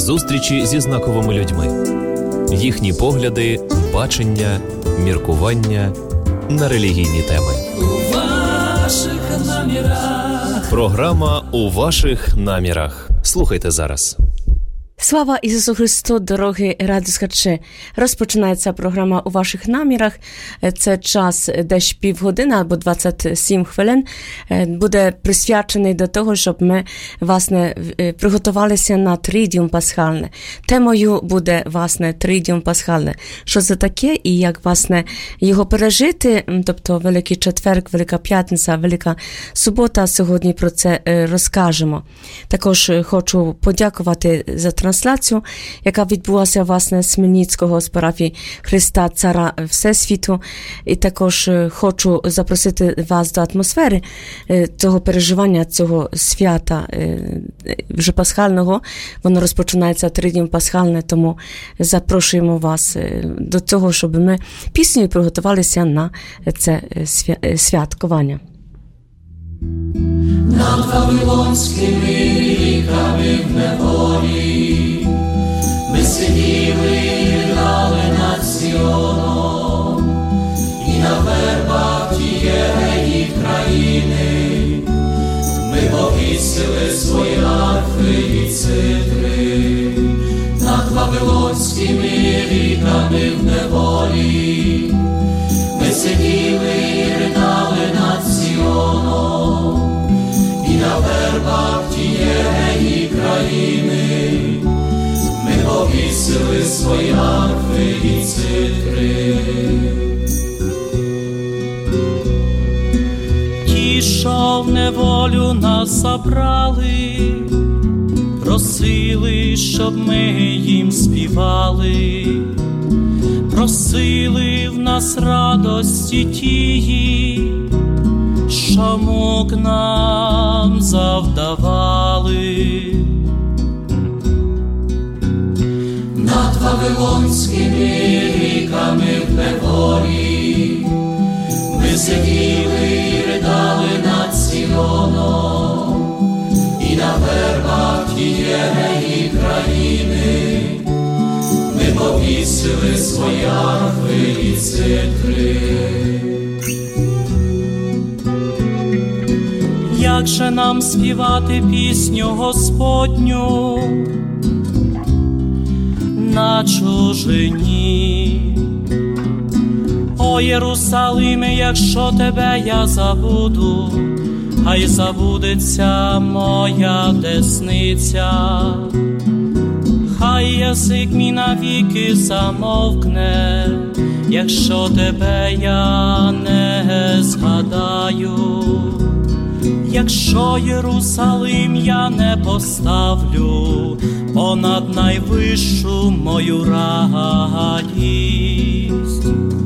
Зустрічі зі знаковими людьми. Їхні погляди, бачення, міркування на релігійні теми. У ваших намірах. Програма «У ваших намірах». Слухайте зараз. Слава Ісусу Христу, дорогі радіослухачі! Розпочинається програма «У ваших намірах». Це час десь півгодини або 27 хвилин буде присвячений до того, щоб ми, власне, приготувалися на Тридіум Пасхальне. Темою буде, власне, Тридіум Пасхальне. Що це таке і як, власне, його пережити, тобто Великий Четверг, Велика П'ятниця, Велика Субота, сьогодні про це розкажемо. Також хочу подякувати за трансляцію, яка відбулася, власне, з Хмельницького, з парафії Христа Цара Всесвіту. І також хочу запросити вас до атмосфери цього переживання, цього свята вже пасхального. Воно розпочинається Тридіум Пасхальне, тому запрошуємо вас до цього, щоб ми піснею приготувалися на це святкування. Над Вавилонськими ріками в неволі ми сиділи і ридали над Сіоном, і на вербах тієї країни ми повісили свої арфи і цитри. Над Вавилонськими ріками в неволі ми сиділи і ридали над Сіоном, і на вербах тієї країни ми повісили свої арфи і цитри. Ті, що в неволю нас забрали, просили, щоб ми їм співали, просили в нас радості тії, що мук нам завдавали. Над Вавилонськими ріками в неволі ми сиділи і ридали над Сіоном, і на вербах тієї країни ми повісили свої арфи і цитри. Як же нам співати пісню Господню на чужині? О Єрусалиме, якщо тебе я забуду, хай забудеться моя десниця, хай язик мій навіки замовкне, якщо тебе я не згадаю. Якщо Єрусалим я не поставлю понад найвищу мою радість.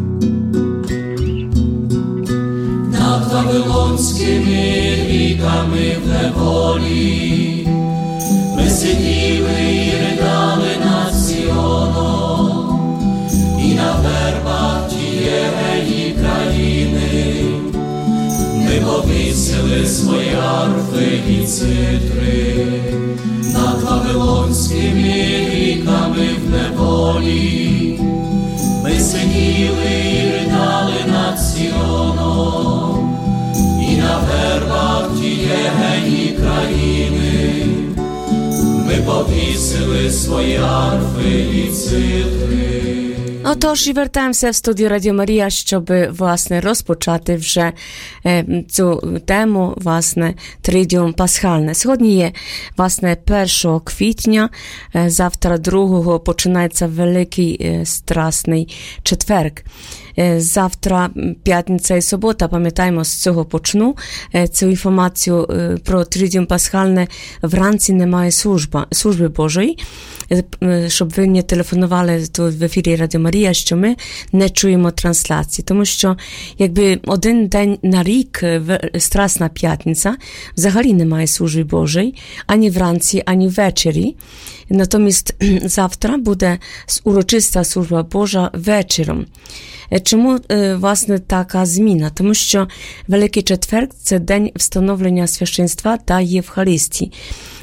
Над Вавилонськими ріками в неволі ми сиділи і ридали над Сіоном, і на вербах тієї країни ми повісили свої арфи і цитри. Над Вавилонськими ріками в неволі ми сиділи і ридали над Сіоном, і на вербах тієї країни ми повісили свої арфи і цитри. Отож, і вертаємося в студію Радіо Марія, щоб, власне, розпочати вже цю тему, власне, Тридіум Пасхальне. Сьогодні є, власне, 1 квітня, завтра 2-го починається Великий Страсний Четверг. Завтра п'ятниця і субота, пам'ятаємо, з цього почну. Цю інформацію про Тридіум Пасхальне вранці немає служби Божої, щоб ви не телефонували тут в ефірі Радіо Марія, що ми не чуємо трансляції. Тому що, якби один день на рік, Страсна п'ятниця, взагалі немає служби Божої, ані вранці, ані ввечері. Натомість завтра буде урочиста служба Божа вечором. Чому, власне, така зміна? Тому що Великий Четверг – це день встановлення священства та Євхаристії.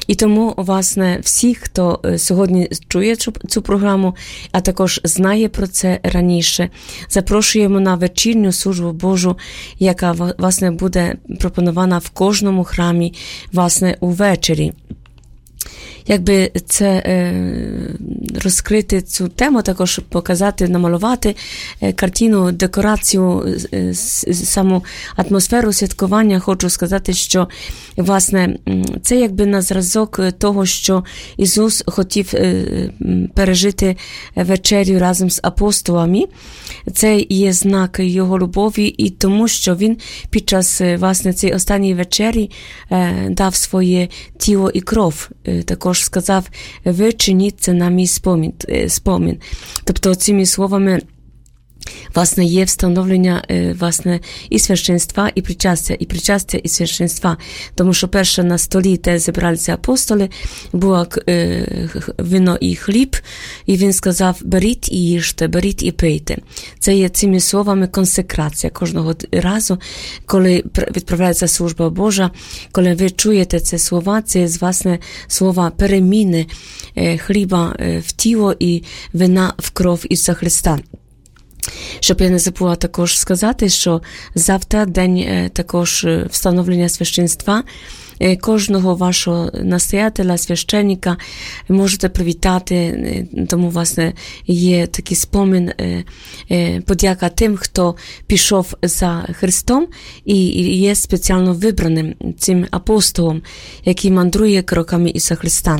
І тому, власне, всі, хто сьогодні чує цю програму, а також знає про це раніше, запрошуємо на вечірню службу Божу, яка, власне, буде пропонована в кожному храмі, власне, увечері. Якби це розкрити цю тему, також показати, намалювати картину, декорацію, саму атмосферу святкування, хочу сказати, що, власне, це якби на зразок того, що Ісус хотів пережити вечерю разом з апостолами. Це є знак Його любові і тому, що Він під час, власне, цієї останньої вечері дав своє тіло і кров. Також сказав, ви чиніть це на мій спомін. Тобто цими словами, власне, є встановлення, власне, і священства, і причастя, і священства. Тому що перше на столі, де зібралися апостоли, було вино і хліб, і він сказав, беріть і їжте, беріть і пийте. Це є цими словами консекрація кожного разу, коли відправляється служба Божа, коли ви чуєте ці слова, це є, власне, слова переміни хліба в тіло і вина в кров Ісуса Христа. Щоб я не забула також сказати, що завтра день також встановлення священства. Кожного вашого настоятеля, священника можете привітати, тому, власне, є такий спомин, подяка тим, хто пішов за Христом і є спеціально вибраним цим апостолом, який мандрує кроками Ісуса Христа.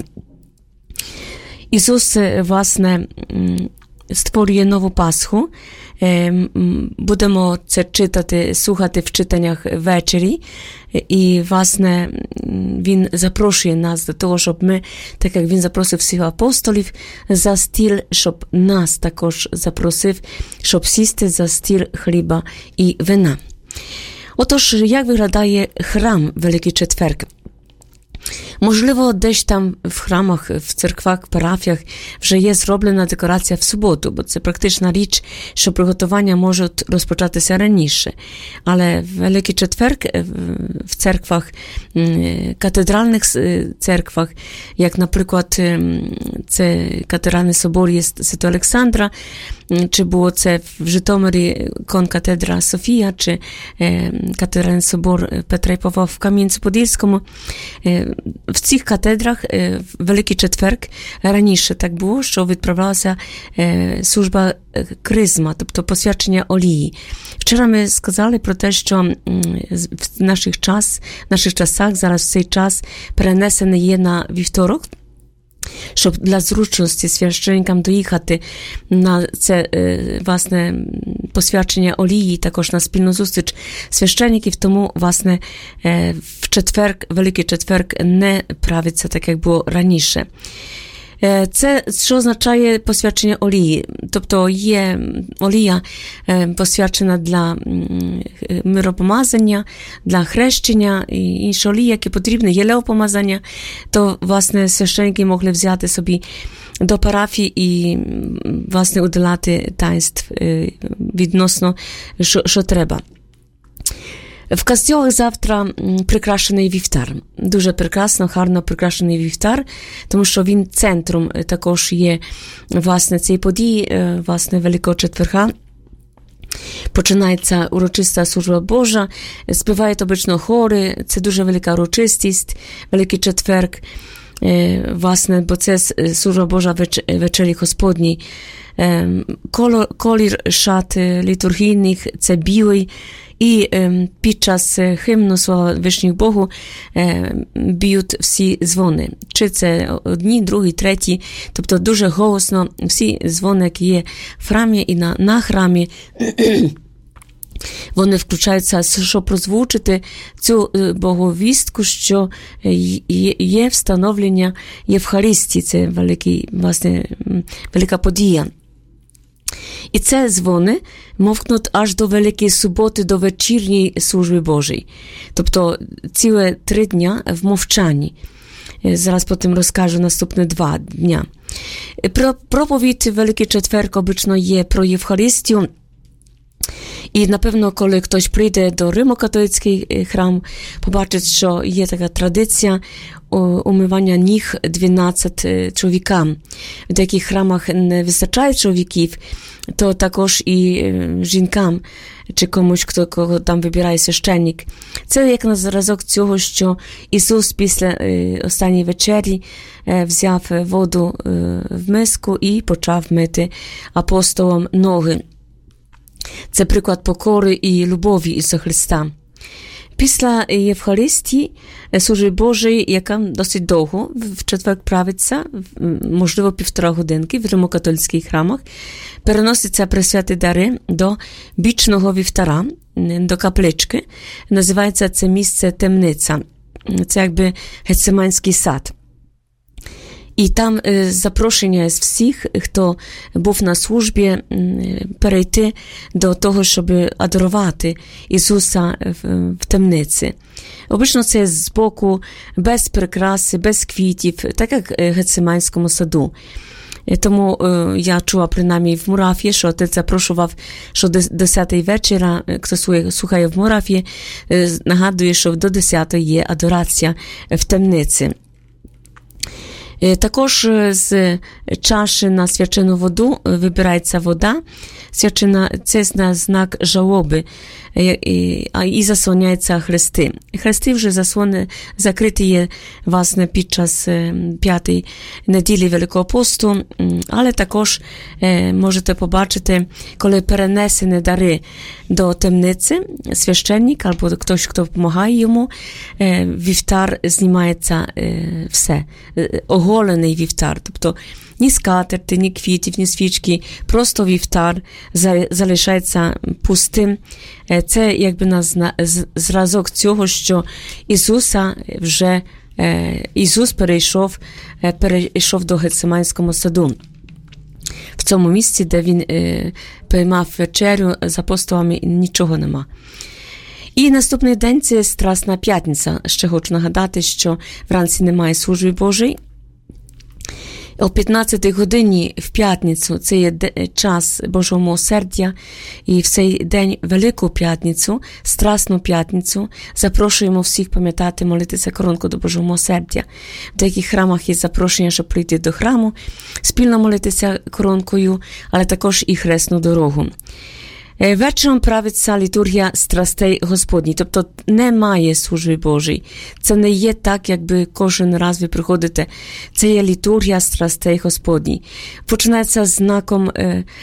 Ісус, власне, створює нову Пасху. Будемо це читати, слухати в читаннях ввечері. І, власне, Він запрошує нас до того, щоб ми, так як Він запросив всіх апостолів за стіл, щоб нас також запросив, щоб сісти за стіл хліба і вина. Отож, як виглядає храм Великий Четверг? Можливо, десь там в храмах, в церквах, парафіях вже є зроблена декорація в суботу, бо це практична річ, що приготування можуть розпочатися раніше. Але в Великий Четверг в церквах, катедральних церквах, як, наприклад, це катедральний собор є Святого Олександра, чи було це в Житомирі конкатедра Софія, чи катедральний собор Петра і Павла в Кам'янці-Подільському. В цих катедрах Великий Четверг раніше так було, що відправлялася служба кризма, тобто посвячення олії. Вчора ми сказали про те, що в наших часах, зараз цей час перенесений є на вівторок, щоб для зручності священникам доїхати на це, власне, посвячення олії, також на спільну зустріч священників, тому, власне, в четверг, Великий Четверг не правиться так, як було раніше. Це, що означає посвячення олії? Тобто є олія посвячена для миропомазання, для хрещення, і інші олії, які потрібні, єлеопомазання, то, власне, священники могли взяти собі до парафії і, власне, уділяти таїнств відносно, що треба. В костьолах завтра прикрашений вівтар. Дуже прекрасно, гарно прикрашений вівтар, тому що він центром також є, власне, цієї події, власне, Великого Четверга. Починається урочиста служба Божа, співають обично хори, це дуже велика урочистість, Великий Четверг, власне, бо це служба Божа вечері Господній. Колір шат літургійних – це білий, і під час химну слава вишніх Богу б'ють всі дзвони. Чи це одні, другі, треті, тобто дуже голосно всі дзвони, які є в храмі і на храмі, вони включаються, щоб прозвучити цю боговістку, що є встановлення Євхаристії, це велика подія. І це дзвони мовкнуть аж до Великої Суботи, до вечірньої служби Божої. Тобто ціле 3 дня в мовчанні. Зараз потім розкажу наступні 2 дня. Проповідь Великий Четверг обично є про Євхаристію. І, напевно, коли хтось прийде до Римо-католицький храм, побачить, що є така традиція умивання ніг 12 чоловікам. В деяких храмах не вистачає чоловіків, то також і жінкам, чи комусь, кого там вибирає священник. Це як на зразок цього, що Ісус після останньої вечері взяв воду в миску і почав мити апостолам ноги. Це приклад покори і любові Ісуса Христа. Після Євхаристії служби Божої, яка досить довго, в четвер правиться, можливо, 1,5 годинки в римокатолицьких храмах, переносяться пресвяті дари до бічного вівтара, до каплички. Називається це місце темниця. Це якби Гециманський сад. І там запрошення з всіх, хто був на службі, перейти до того, щоб адорувати Ісуса в темниці. Обично це з боку, без прикраси, без квітів, так як в Гециманському саду. Тому я чула принаймні в Мурафі, що отець запрошував, що до 10-ї вечора, хто слухає в Мурафі, нагадує, що до 10-ї є адорація в темниці. Також з чаші на свячену воду вибирається вода. Свячена – це знак жалоби і заслоняються хрести. Хрести вже закриті є, власне, під час 5-ї неділі Великого посту, але також можете побачити, коли перенесені дари до темниці, священник або хтось, хто допомагає йому, вівтар знімається все, оголений вівтар, тобто ні скатерти, ні квітів, ні свічки, просто вівтар залишається пустим. Це якби на зразок цього, що Ісус перейшов до Гециманського саду. В цьому місці, де він приймав вечерю з апостолами, нічого нема. І наступний день – це Страсна п'ятниця. Ще хочу нагадати, що вранці немає служби Божої. О 15-й годині в п'ятницю, це є час Божого милосердя, і в цей день Велику п'ятницю, Страсну п'ятницю, запрошуємо всіх пам'ятати, молитися коронку до Божого милосердя. В деяких храмах є запрошення, щоб прийти до храму, спільно молитися коронкою, але також і хресну дорогу. Вечором правиться літургія страстей Господніх, тобто немає служби Божої. Це не є так, якби кожен раз ви приходите. Це є літургія страстей Господніх. Починається з знаком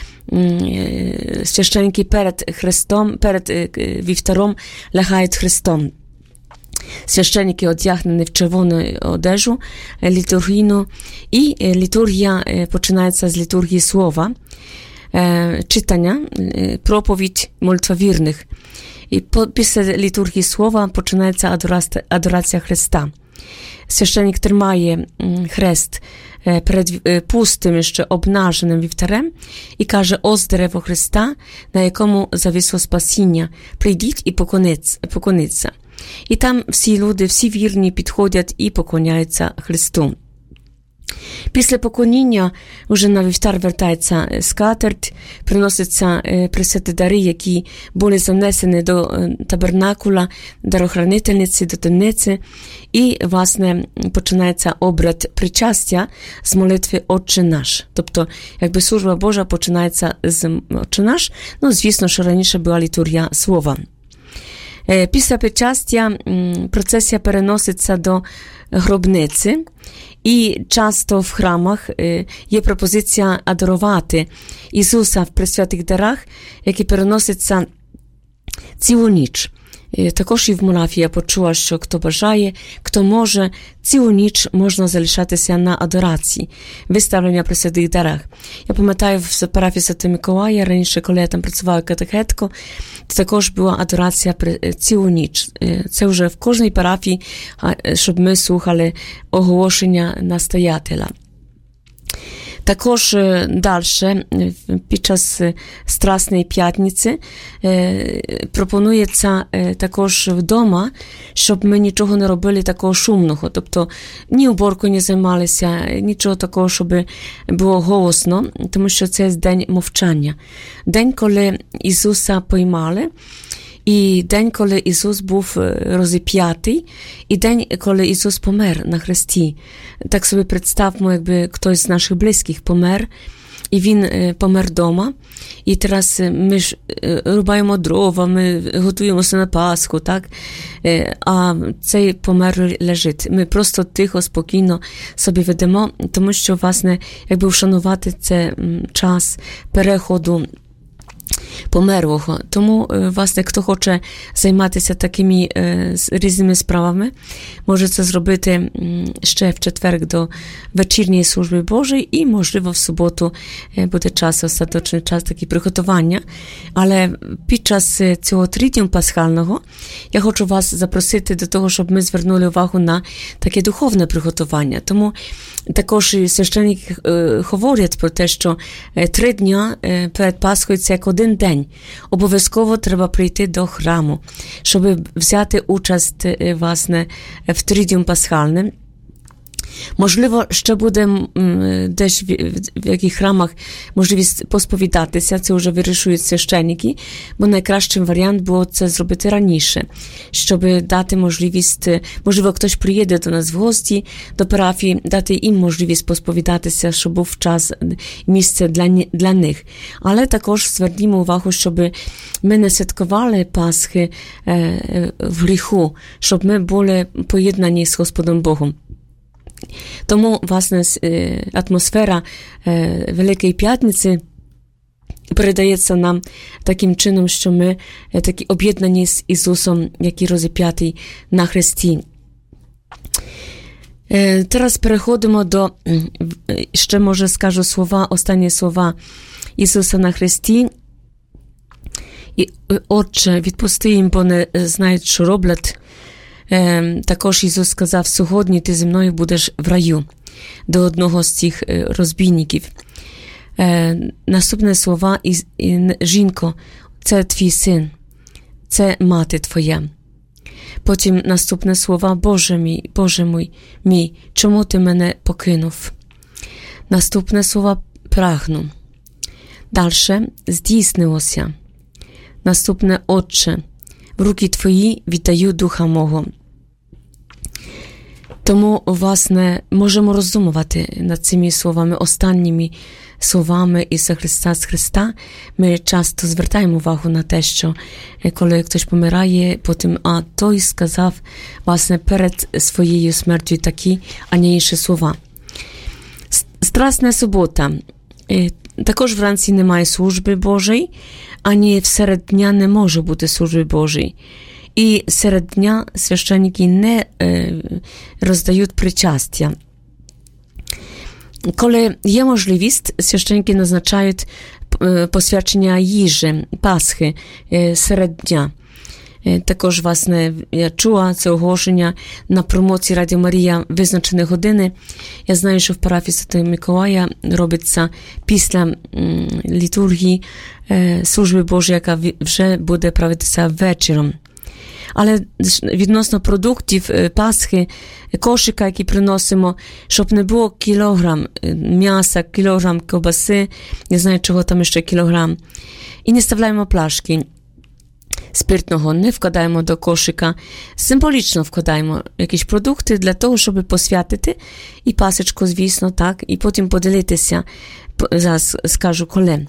священники перед Христом, перед вівтаром лягають Христом. Священники одягнені в червону одежу літургійну, і літургія починається з літургії слова, czytania, проповідь молитва вірних. І після літургії слова починається адорація Христа. Священник тримає хрест перед пустим, ще обнаженим вівтарем і каже: «Ось дерево Христа, на якому зависло спасіння, прийдіть і поклоніться». І там всі люди, всі вірні підходять і поклоняються Христу. Після поклоніння вже на вівтар вертається скатерть, приносяться пресвяті дари, які були занесені до табернакула, дарохранительниці, до темниці, і, власне, починається обряд причастя з молитви «Отче наш». Тобто, якби служба Божа починається з «Отче наш», ну, звісно, що раніше була літургія слова. Після причастя процесія переноситься до гробниці, і часто в храмах є пропозиція адорувати Ісуса в пресвятих дарах, які переносяться цілу ніч. Також і в Мурафі я почула, що хто бажає, хто може, цілу ніч можна залишатися на адорації, виставлення при святих дарах. Я пам'ятаю, в парафії Святого Миколая, раніше, коли я там працювала катехеткою, то також була адорація цілу ніч. Це вже в кожній парафії, щоб ми слухали оголошення настоятеля. Також далі, під час Страсної п'ятниці, пропонується також вдома, щоб ми нічого не робили такого шумного. Тобто ні уборкою не займалися, нічого такого, щоб було голосно, тому що це день мовчання. День, коли Ісуса поймали, і день, коли Ісус був розіп'ятий, і день, коли Ісус помер на хресті. Так собі представмо, якби хтось з наших близьких помер, і він помер вдома, і зараз ми ж рубаємо дрова, ми готуємося на Пасху, так? А цей помер лежить. Ми просто тихо, спокійно собі ведемо, тому що, власне, якби вшанувати це час переходу померлого. Тому, власне, хто хоче займатися такими різними справами, може це зробити ще в четверг до вечірньої служби Божої і, можливо, в суботу буде час, остаточний час такий приготування. Але під час цього тридню пасхального я хочу вас запросити до того, щоб ми звернули увагу на таке духовне приготування. Тому також священники говорять про те, що 3 дня перед Пасхою це як один день. Обов'язково треба прийти до храму, щоб взяти участь, власне, в тридню пасхальним. Можливо, ще буде десь в яких храмах можливість посповідатися, це вже вирішують священники, бо найкращим варіант було це зробити раніше, щоб дати можливість, можливо, хтось приїде до нас в гості, до парафії, дати їм можливість посповідатися, щоб був час, місце для них. Але також звернімо увагу, щоб ми не святкували Пасхи в гріху, щоб ми були поєднані з Господом Богом. Тому, власне, атмосфера Великої П'ятниці передається нам таким чином, що ми такі об'єднані з Ісусом, який розіп'ятий на хресті. Зараз переходимо до, ще, може, скажу останні слова Ісуса на хресті. І, Отче, відпусти їм, бо не знають, що роблять. Також Ісус сказав, сьогодні ти зі мною будеш в раю, до одного з цих розбійників. Наступне слова, жінко, це твій син, це мати твоя. Потім наступне слова, Боже мій, чому ти мене покинув? Наступне слова, прагну. Дальше, здійснилося. Наступне, Отче, в руки твої віддаю духа мого. Тому, власне, можемо роздумувати над цими словами, останніми словами Ісуса Христа з Христа. Ми часто звертаємо увагу на те, що коли хтось помирає, потім, а той сказав, власне, перед своєю смертю такі, а не інші слова. Страсна субота. Також вранці немає служби Божої, ані всеред дня не може бути служби Божої. І серед дня священники не роздають причастя. Коли є можливість, священники назначають посвячення їжі, Пасхи серед дня. Також, власне, я чула це оголошення на промоції Радіо Марія визначені години. Я знаю, що в парафії Святого Миколая робиться після літургії служби Божої, яка вже буде правитися вечором. Але відносно продуктів Пасхи, кошика, які приносимо, щоб не було кілограм м'яса, кілограм ковбаси, не знаю, чого там ще кілограм. І не ставляємо пляшки спиртного, не вкладаємо до кошика. Символічно вкладаємо якісь продукти для того, щоб посвятити і пасочку, звісно, так, і потім поділитися, зараз скажу коли.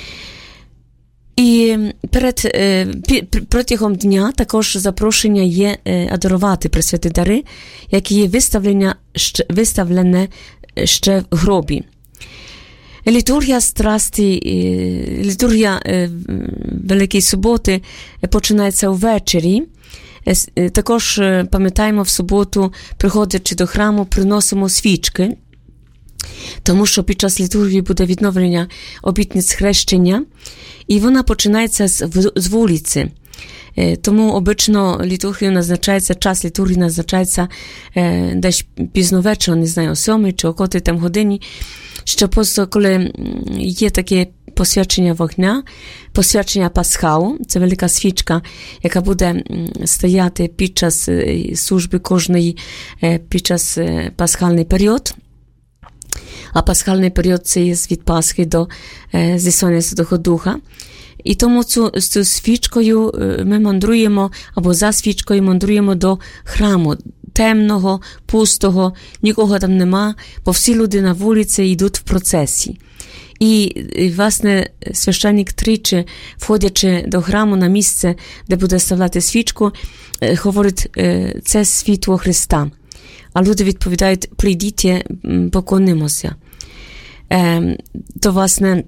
І протягом дня також запрошення є адарувати пресвяті дари, які є виставлене ще в гробі. Літургія страсті, літургія Великої Суботи починається ввечері. Також пам'ятаємо, в суботу, приходячи до храму, приносимо свічки. Тому що під час літургії буде відновлення обітниць хрещення, і вона починається з вулиці. Тому обично літургію назначається, час літургії назначається десь пізно вечора, не знаю, о 7 чи о котрій там годині, що просто коли є таке посвячення вогня, посвячення Пасхалу, це велика свічка, яка буде стояти під час служби кожної, під час пасхальний період. А пасхальний період це є від Пасхи до зіслання Святого Духа. І тому цю свічкою ми мандруємо, або за свічкою мандруємо до храму, темного, пустого, нікого там нема, бо всі люди на вулиці йдуть в процесі. І, власне, священник тричі, входячи до храму на місце, де буде ставляти свічку, говорить, це світло Христа. А люди відповідають, прийдіть, поклонимося. То, власне,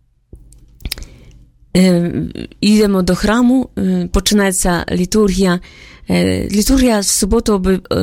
йдемо до храму, починається літургія. Літургія в суботу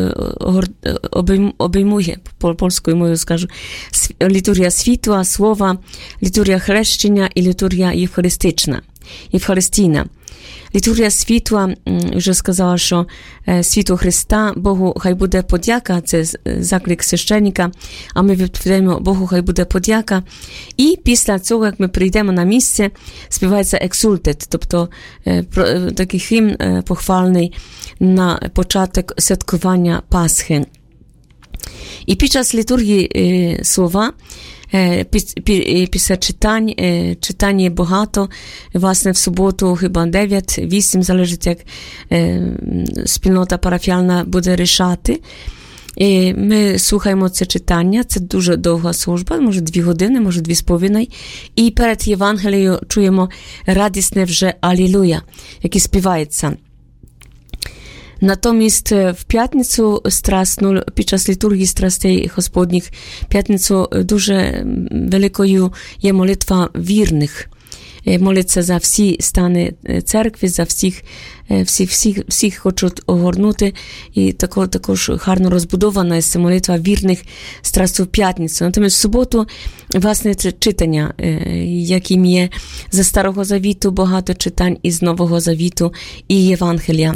обіймує, польською мовою скажу, літургія світла, слова, літургія хрещення і літургія євхаристійна. Літургія світла, вже сказала, що світло Христа, Богу хай буде подяка, це заклик священника, а ми відповідаємо, Богу хай буде подяка. І після цього, як ми прийдемо на місце, співається ексультет, тобто такий хімн похвальний на початок святкування Пасхи. І під час літургії слова, після читання багато, власне, в суботу хіба 9-8, залежить, як спільнота парафіальна буде рішати. І ми слухаємо це читання, це дуже довга служба, може 2 години, може 2,5. І перед Євангелією чуємо радісне вже Алілуя, яке співається. Натомість в п'ятницю страсну, під час літургії страстей Господніх, п'ятницю дуже великою є молитва вірних. Моляться за всі стани церкви, за всіх хочуть огорнути. І також гарно розбудована є молитва вірних страсту в п'ятницю. Натомість в суботу, власне, це читання, яким є за Старого Завіту багато читань із Нового Завіту і Євангелія.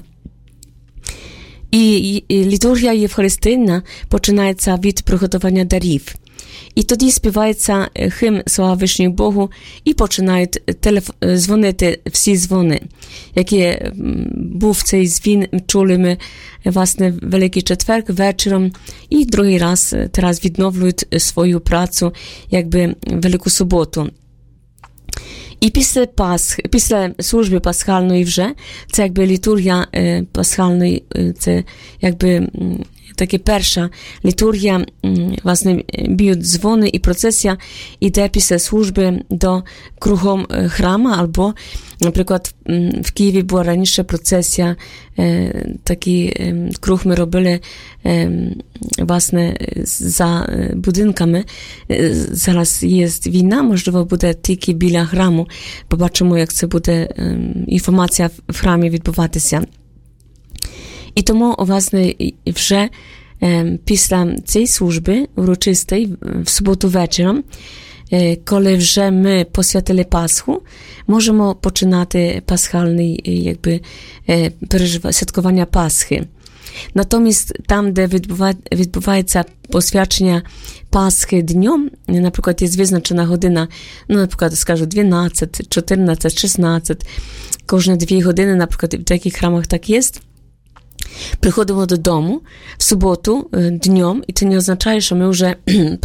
І літургія євхаристійна починається від приготування дарів. І тоді співається химн «Слава вишній Богу» і починають дзвонити всі дзвони. Який був цей дзвін, чули ми, власне, Великий Четверг вечором, і другий раз teraz відновлюють свою працю, якби Велику Суботу. І після служби пасхальної вже, це якби літургія пасхальної, це якби така перша літургія, власне, б'ють дзвони, і процесія йде після служби до кругом храма, або, наприклад, в Києві була раніше процесія, такий круг ми робили, власне, за будинками. Зараз є війна, можливо, буде тільки біля храму. Побачимо, як це буде інформація в храмі відбуватися. І тому, власне, вже після цієї служби урочистої в суботу вечором, коли вже ми посвятили Пасху, можемо починати пасхальний, якби, святкування Пасхи. Натомість там, де відбувається посвячення Пасхи днем, наприклад, є визначена година, наприклад, скажу 12, 14, 16, кожні 2 години, наприклад, в деяких храмах так є. Приходимо додому в суботу днем, і це не означає, що ми вже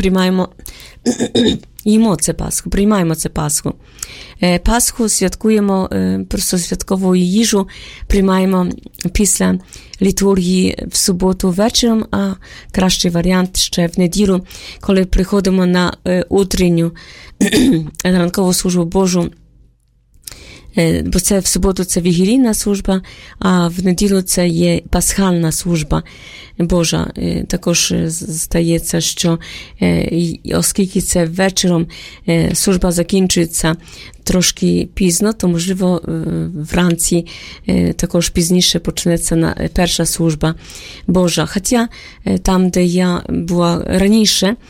їмо це Пасху, приймаємо це Пасху. Пасху святкуємо, просто святкову їжу приймаємо після літургії в суботу вечором, а кращий варіант ще в неділю, коли приходимо на утренню ранкову службу Божу. Бо це в суботу це вігілійна служба, а в неділю це є пасхальна служба Божа. Також здається, що оскільки це вечором служба закінчується трошки пізно, то, можливо, вранці також пізніше почнеться перша служба Божа. Хоча там, де я була раніше,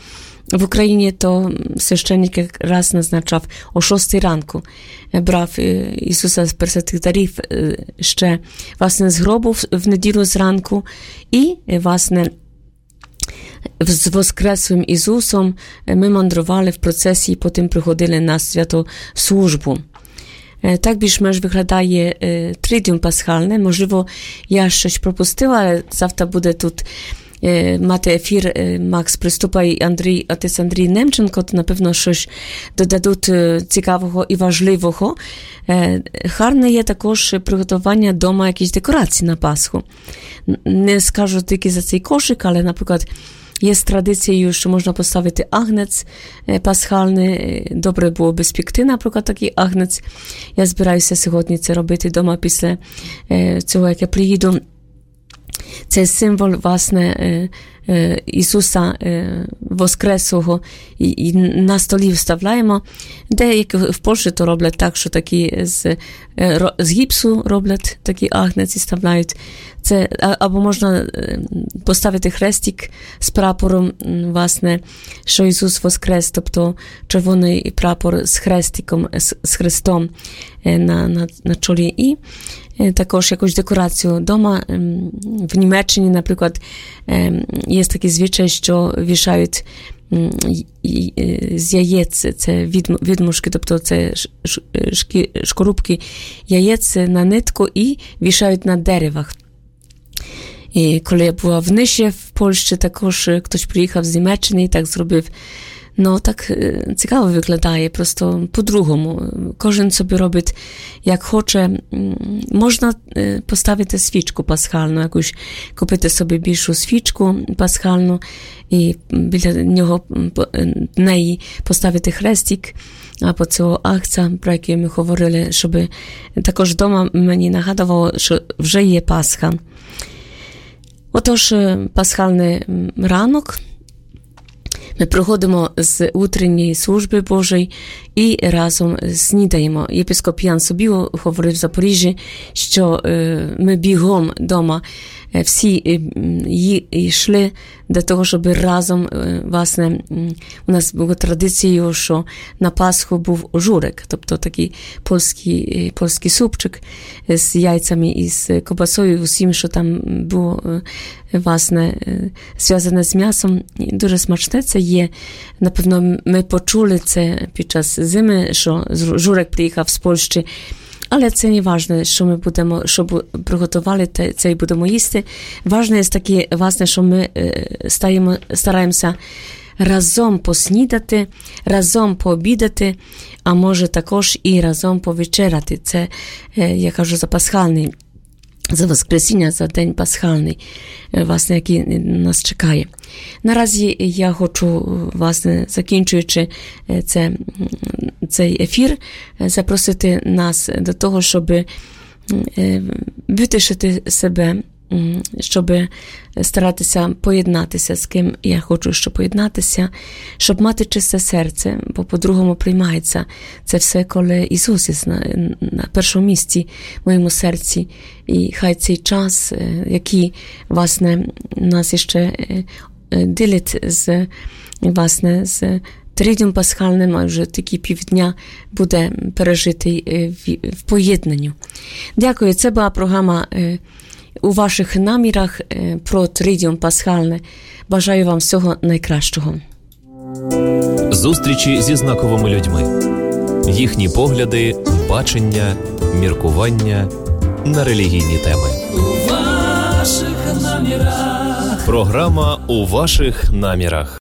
В Україні то священник раз назначав о 6 ранку. Брав Ісуса з Пресвятих дарів ще, власне, з гробу в неділю зранку і, власне, з Воскреслим Ісусом ми мандрували в процесії, потім приходили на святу службу. Так більш-менш виглядає Тридіум Пасхальне. Можливо, я щось пропустила, але завтра буде тут мати ефір Макс Приступа і отець Андрій Немченко, то, напевно, щось додадуть цікавого і важливого. Гарне є також приготування вдома якісь декорації на Пасху. Не скажу тільки за цей кошик, але, наприклад, є з традицією, що можна поставити агнець пасхальний. Добре було б спекти, наприклад, такий агнець. Я збираюся сьогодні це робити вдома після цього, як я приїду. Це символ, власне, Ісуса Воскреслого, і на столі вставляємо. Деякі в Польщі то роблять так, що такі з гіпсу роблять такі агнеці, вставляють. Це, або можна поставити хрестик з прапором, власне, що Ісус воскрес, тобто червоний прапор з хрестиком, з хрестом на чолі. І також якусь декорацію вдома. В Німеччині, наприклад, є такий звичай, що вішають з яєць, це відмушки, тобто це шкорубки яєць на нитку і вішають на деревах. І коли я була в Nysie в Польщі, також хтось приїхав з Німеччини і так зробив. Ну, так цікаво виглядає, просто по-другому. Кожен собі робить, як хоче. Можна поставити свічку пасхальну, якусь купити собі більшу свічку пасхальну і біля неї поставити хрестик, або цього агнця, про який ми говорили, щоб також вдома мені нагадувало, що вже є Пасха. Отож, пасхальний ранок. Ми приходимо з утренньої служби Божої і разом снідаємо. Єпископ Ян Собіло говорив в Запоріжжі, що ми бігом вдома всі йшли для того, щоб разом, власне, у нас було традицією, що на Пасху був журек, тобто такий польський супчик з яйцями і з кобасою, усім, що там було, власне, зв'язане з м'ясом. Дуже смачне це є. Напевно, ми почули це під час зими, що журек приїхав з Польщі. Але це не важливо, що ми будемо, щоб приготували це і будемо їсти. Важливо є таке, власне, що ми стараємося разом поснідати, разом пообідати, а може також і разом повечеряти. Це, я кажу, за пасхальний, за Воскресіння, за День Пасхальний, власне, який нас чекає. Наразі я хочу, власне, закінчуючи цей ефір, запросити нас до того, щоб витишити себе, щоб старатися поєднатися з ким я хочу, щоб поєднатися, щоб мати чисте серце, бо по-другому приймається це все, коли Ісус є на першому місці в моєму серці. І хай цей час, який, власне, нас ще ділить з, власне, з Тридіум Пасхальним, а вже такі півдня буде пережитий в поєднанню. Дякую. Це була програма «У ваших намірах» про Тридіум Пасхальне. Бажаю вам всього найкращого. Зустрічі зі знаковими людьми. Їхні погляди, бачення, міркування на релігійні теми. У ваших намірах. Програма «У ваших намірах».